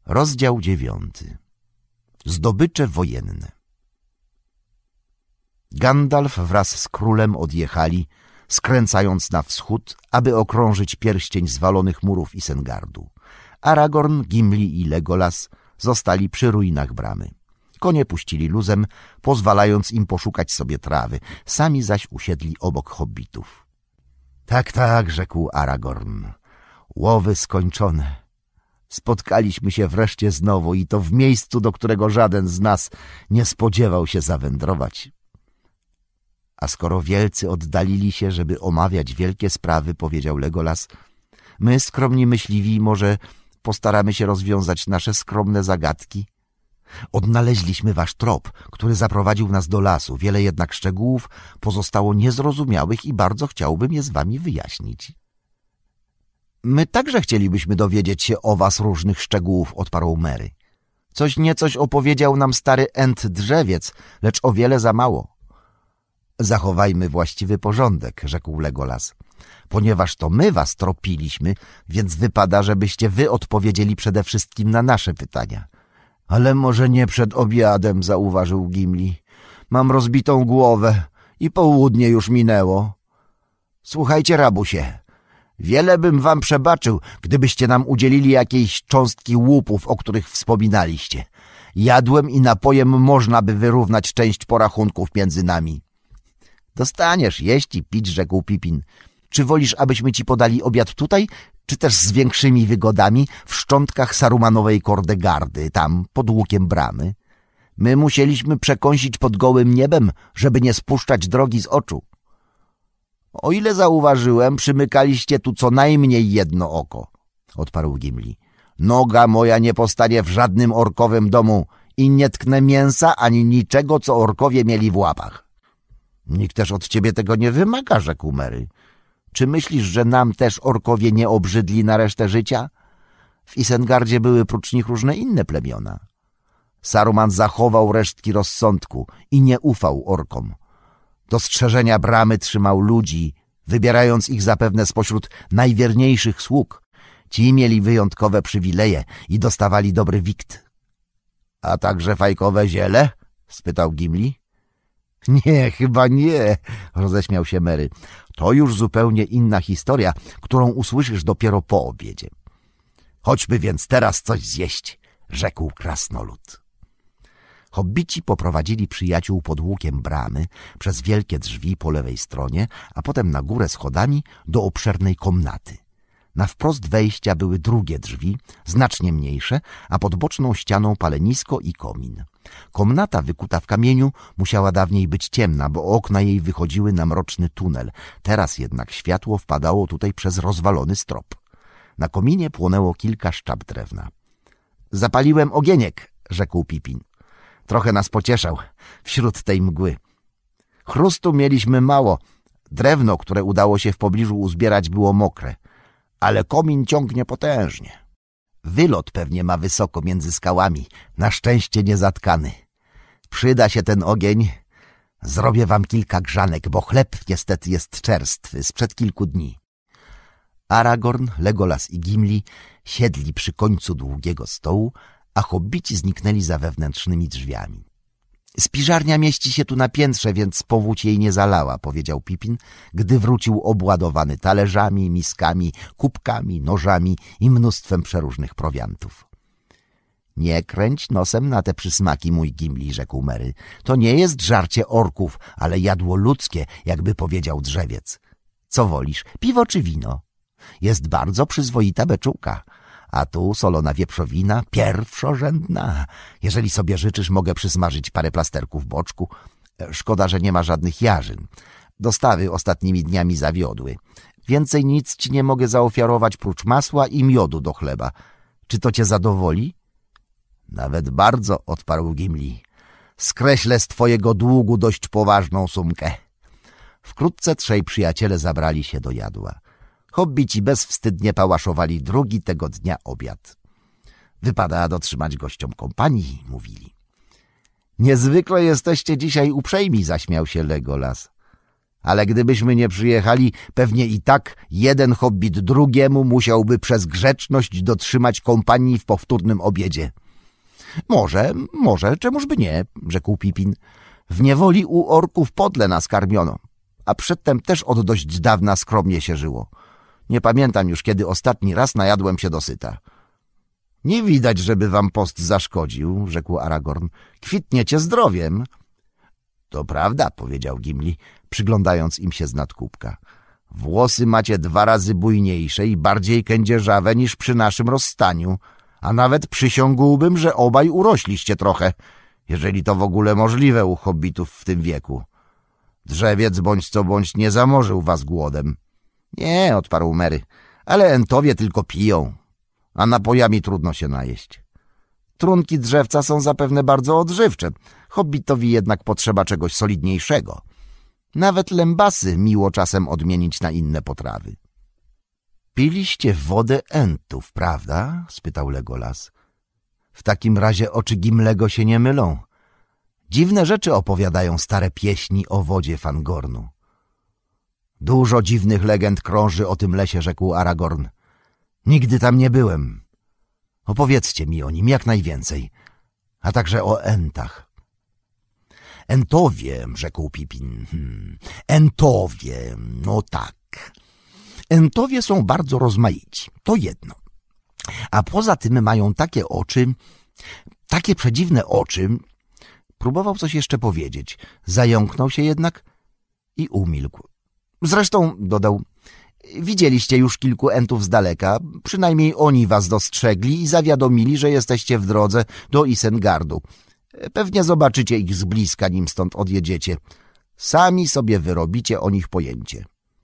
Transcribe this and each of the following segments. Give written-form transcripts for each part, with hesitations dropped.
Rozdział 9. Zdobycze wojenne. Gandalf wraz z królem odjechali, skręcając na wschód, aby okrążyć pierścień zwalonych murów Isengardu. Aragorn, Gimli i Legolas zostali przy ruinach bramy. Konie puścili luzem, pozwalając im poszukać sobie trawy, sami zaś usiedli obok hobbitów. Tak, tak, rzekł Aragorn. Łowy skończone. Spotkaliśmy się wreszcie znowu i to w miejscu, do którego żaden z nas nie spodziewał się zawędrować. A skoro wielcy oddalili się, żeby omawiać wielkie sprawy, powiedział Legolas, my, skromni myśliwi, może postaramy się rozwiązać nasze skromne zagadki. Odnaleźliśmy wasz trop, który zaprowadził nas do lasu. Wiele jednak szczegółów pozostało niezrozumiałych i bardzo chciałbym je z wami wyjaśnić. My także chcielibyśmy dowiedzieć się o was różnych szczegółów, odparł Merry. Coś niecoś opowiedział nam stary Ent Drzewiec, lecz o wiele za mało. Zachowajmy właściwy porządek, rzekł Legolas. Ponieważ to my was tropiliśmy, więc wypada, żebyście wy odpowiedzieli przede wszystkim na nasze pytania. Ale może nie przed obiadem, zauważył Gimli. Mam rozbitą głowę i południe już minęło. Słuchajcie, rabusie, wiele bym wam przebaczył, gdybyście nam udzielili jakiejś cząstki łupów, o których wspominaliście. Jadłem i napojem można by wyrównać część porachunków między nami. Dostaniesz jeść i pić, rzekł Pippin. Czy wolisz, abyśmy ci podali obiad tutaj, czy też z większymi wygodami w szczątkach Sarumanowej Kordegardy, tam pod łukiem bramy? My musieliśmy przekąsić pod gołym niebem, żeby nie spuszczać drogi z oczu. O ile zauważyłem, przymykaliście tu co najmniej jedno oko, odparł Gimli. Noga moja nie postanie w żadnym orkowym domu i nie tknę mięsa ani niczego, co orkowie mieli w łapach. Nikt też od ciebie tego nie wymaga, rzekł Merry. Czy myślisz, że nam też orkowie nie obrzydli na resztę życia? W Isengardzie były prócz nich różne inne plemiona. Saruman zachował resztki rozsądku i nie ufał orkom. Do strzeżenia bramy trzymał ludzi, wybierając ich zapewne spośród najwierniejszych sług. Ci mieli wyjątkowe przywileje i dostawali dobry wikt. — A także fajkowe ziele? — spytał Gimli. — Nie, chyba nie — roześmiał się Merry. — To już zupełnie inna historia, którą usłyszysz dopiero po obiedzie. — Chodźmy więc teraz coś zjeść — rzekł krasnolud. Hobbici poprowadzili przyjaciół pod łukiem bramy, przez wielkie drzwi po lewej stronie, a potem na górę schodami do obszernej komnaty. Na wprost wejścia były drugie drzwi, znacznie mniejsze, a pod boczną ścianą palenisko i komin. Komnata wykuta w kamieniu musiała dawniej być ciemna, bo okna jej wychodziły na mroczny tunel. Teraz jednak światło wpadało tutaj przez rozwalony strop. Na kominie płonęło kilka szczap drewna. — Zapaliłem ogieniek — rzekł Pippin. Trochę nas pocieszał wśród tej mgły. Chrustu mieliśmy mało. Drewno, które udało się w pobliżu uzbierać, było mokre. Ale komin ciągnie potężnie. Wylot pewnie ma wysoko między skałami, na szczęście nie zatkany. Przyda się ten ogień. Zrobię wam kilka grzanek, bo chleb niestety jest czerstwy, sprzed kilku dni. Aragorn, Legolas i Gimli siedli przy końcu długiego stołu, a hobbici zniknęli za wewnętrznymi drzwiami. Spiżarnia mieści się tu na piętrze, więc powódź jej nie zalała, powiedział Pippin, gdy wrócił obładowany talerzami, miskami, kubkami, nożami i mnóstwem przeróżnych prowiantów. Nie kręć nosem na te przysmaki, mój Gimli, rzekł Merry. To nie jest żarcie orków, ale jadło ludzkie, jakby powiedział drzewiec. Co wolisz, piwo czy wino? Jest bardzo przyzwoita beczułka. A tu solona wieprzowina, pierwszorzędna. Jeżeli sobie życzysz, mogę przysmażyć parę plasterków boczku. Szkoda, że nie ma żadnych jarzyn. Dostawy ostatnimi dniami zawiodły. Więcej nic ci nie mogę zaofiarować prócz masła i miodu do chleba. Czy to cię zadowoli? Nawet bardzo, odparł Gimli. Skreślę z twojego długu dość poważną sumkę. Wkrótce trzej przyjaciele zabrali się do jadła. Hobbici bezwstydnie pałaszowali drugi tego dnia obiad. Wypada dotrzymać gościom kompanii, mówili. Niezwykle jesteście dzisiaj uprzejmi, zaśmiał się Legolas. Ale gdybyśmy nie przyjechali, pewnie i tak jeden hobbit drugiemu musiałby przez grzeczność dotrzymać kompanii w powtórnym obiedzie. Może, czemuż by nie, rzekł Pippin. W niewoli u orków podle nas karmiono, a przedtem też od dość dawna skromnie się żyło. Nie pamiętam już, kiedy ostatni raz najadłem się dosyta. Nie widać, żeby wam post zaszkodził, rzekł Aragorn. Kwitniecie zdrowiem. To prawda, powiedział Gimli, przyglądając im się z nadkółka. Włosy macie 2 razy bujniejsze i bardziej kędzierzawe niż przy naszym rozstaniu, a nawet przysiągłbym, że obaj urośliście trochę, jeżeli to w ogóle możliwe u hobbitów w tym wieku. Drzewiec bądź co bądź nie zamorzył was głodem. Nie, odparł Merry, ale entowie tylko piją, a napojami trudno się najeść. Trunki drzewca są zapewne bardzo odżywcze, hobbitowi jednak potrzeba czegoś solidniejszego. Nawet lębasy miło czasem odmienić na inne potrawy. Piliście wodę entów, prawda? Spytał Legolas. W takim razie oczy Gimlego się nie mylą. Dziwne rzeczy opowiadają stare pieśni o wodzie Fangornu. Dużo dziwnych legend krąży o tym lesie, rzekł Aragorn. Nigdy tam nie byłem. Opowiedzcie mi o nim jak najwięcej, a także o entach. Entowie, rzekł Pippin. Entowie, no tak. Entowie są bardzo rozmaici, to jedno. A poza tym mają takie oczy, takie przedziwne oczy. Próbował coś jeszcze powiedzieć, zająknął się jednak i umilkł. Zresztą, dodał, widzieliście już kilku entów z daleka, przynajmniej oni was dostrzegli i zawiadomili, że jesteście w drodze do Isengardu. Pewnie zobaczycie ich z bliska, nim stąd odjedziecie. Sami sobie wyrobicie o nich pojęcie.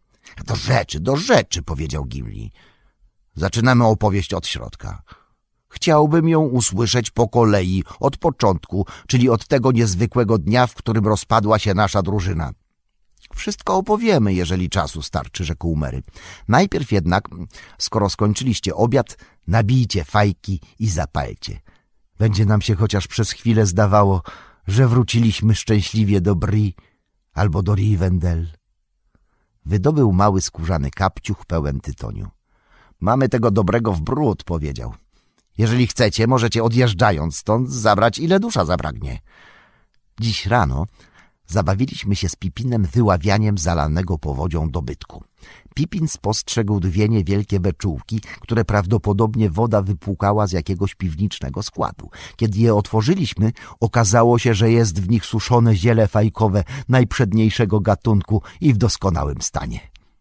Do rzeczy, powiedział Gimli. Zaczynamy opowieść od środka. Chciałbym ją usłyszeć po kolei, od początku, czyli od tego niezwykłego dnia, w którym rozpadła się nasza drużyna. Wszystko opowiemy, jeżeli czasu starczy, rzekł Merry. Najpierw jednak, skoro skończyliście obiad, nabijcie fajki i zapalcie. Będzie nam się chociaż przez chwilę zdawało, że wróciliśmy szczęśliwie do Bree albo do Rivendell. Wydobył mały skórzany kapciuch pełen tytoniu. Mamy tego dobrego w bród, powiedział. Jeżeli chcecie, możecie odjeżdżając stąd zabrać ile dusza zapragnie. Dziś rano zabawiliśmy się z Pippinem wyławianiem zalanego powodzią dobytku. Pippin spostrzegł 2 niewielkie beczułki, które prawdopodobnie woda wypłukała z jakiegoś piwniczego składu. Kiedy je otworzyliśmy, okazało się, że jest w nich suszone ziele fajkowe najprzedniejszego gatunku i w doskonałym stanie.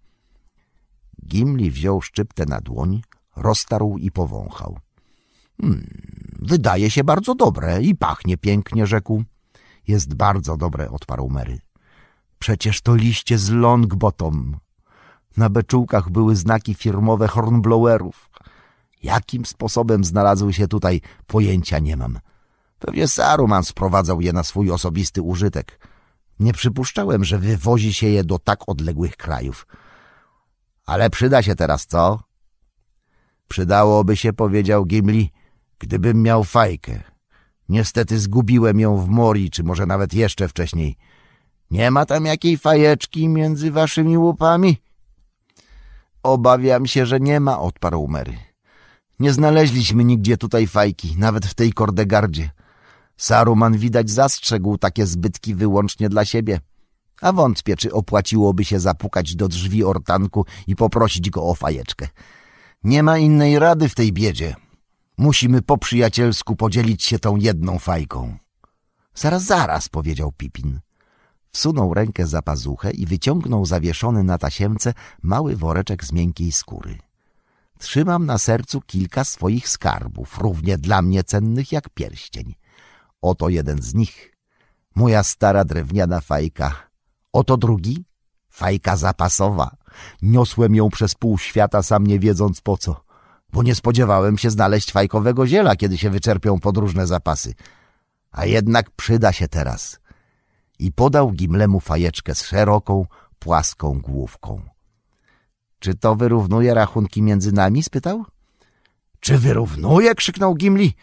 Gimli wziął szczyptę na dłoń, roztarł i powąchał. Wydaje się bardzo dobre i pachnie pięknie, rzekł. Jest bardzo dobre, odparł Merry. Przecież to liście z Longbottom. Na beczułkach były znaki firmowe Hornblowerów. Jakim sposobem znalazły się tutaj, pojęcia nie mam. Pewnie Saruman sprowadzał je na swój osobisty użytek. Nie przypuszczałem, że wywozi się je do tak odległych krajów. Ale przyda się teraz, co? Przydałoby się, powiedział Gimli, gdybym miał fajkę. Niestety zgubiłem ją w Morii, czy może nawet jeszcze wcześniej. Nie ma tam jakiej fajeczki między waszymi łupami? Obawiam się, że nie ma, odparł Merry. Nie znaleźliśmy nigdzie tutaj fajki, nawet w tej Kordegardzie. Saruman widać zastrzegł takie zbytki wyłącznie dla siebie. A wątpię, czy opłaciłoby się zapukać do drzwi ortanku i poprosić go o fajeczkę. Nie ma innej rady w tej biedzie. Musimy po przyjacielsku podzielić się tą jedną fajką. Zaraz, powiedział Pippin. Wsunął rękę za pazuchę i wyciągnął zawieszony na tasiemce mały woreczek z miękkiej skóry. Trzymam na sercu kilka swoich skarbów, równie dla mnie cennych jak pierścień. Oto jeden z nich, moja stara drewniana fajka. Oto drugi, fajka zapasowa. Niosłem ją przez pół świata, sam nie wiedząc po co, bo nie spodziewałem się znaleźć fajkowego ziela, kiedy się wyczerpią podróżne zapasy. A jednak przyda się teraz. I podał Gimlemu fajeczkę z szeroką, płaską główką. Czy to wyrównuje rachunki między nami? Spytał. Czy wyrównuje? Krzyknął Gimli.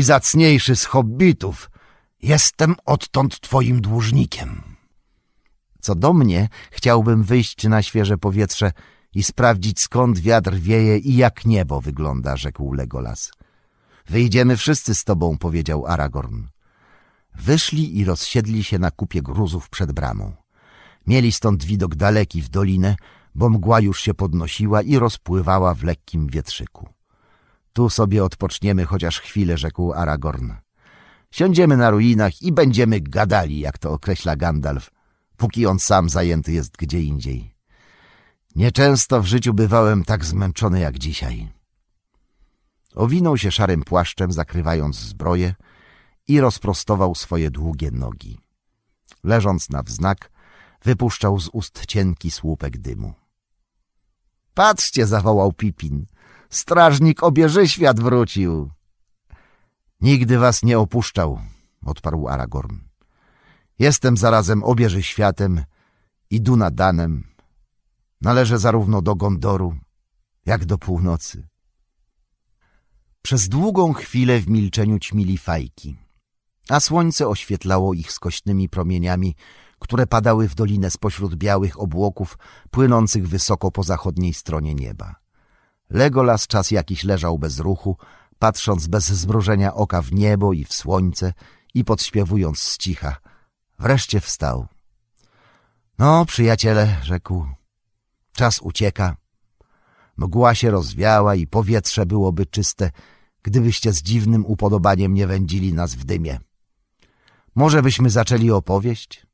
Najzacniejszy z hobbitów. Jestem odtąd twoim dłużnikiem. Co do mnie, chciałbym wyjść na świeże powietrze i sprawdzić, skąd wiatr wieje i jak niebo wygląda, rzekł Legolas. Wyjdziemy wszyscy z tobą, powiedział Aragorn. Wyszli i rozsiedli się na kupie gruzów przed bramą. Mieli stąd widok daleki w dolinę, bo mgła już się podnosiła i rozpływała w lekkim wietrzyku. Tu sobie odpoczniemy chociaż chwilę, rzekł Aragorn. Siądziemy na ruinach i będziemy gadali, jak to określa Gandalf, póki on sam zajęty jest gdzie indziej. Nieczęsto w życiu bywałem tak zmęczony jak dzisiaj. Owinął się szarym płaszczem, zakrywając zbroję, i rozprostował swoje długie nogi. Leżąc na wznak, wypuszczał z ust cienki słupek dymu. — Patrzcie! — zawołał Pippin. — Strażnik Obieżyświat wrócił! — Nigdy was nie opuszczał — odparł Aragorn. — Jestem zarazem Obieżyświatem i Dunadanem. Należę zarówno do Gondoru, jak do północy. Przez długą chwilę w milczeniu ćmili fajki, a słońce oświetlało ich skośnymi promieniami, które padały w dolinę spośród białych obłoków płynących wysoko po zachodniej stronie nieba. Legolas czas jakiś leżał bez ruchu, patrząc bez zmrużenia oka w niebo i w słońce i podśpiewując z cicha. Wreszcie wstał. — No, przyjaciele — rzekł. — Czas ucieka. Mgła się rozwiała i powietrze byłoby czyste, gdybyście z dziwnym upodobaniem nie wędzili nas w dymie. Może byśmy zaczęli opowieść?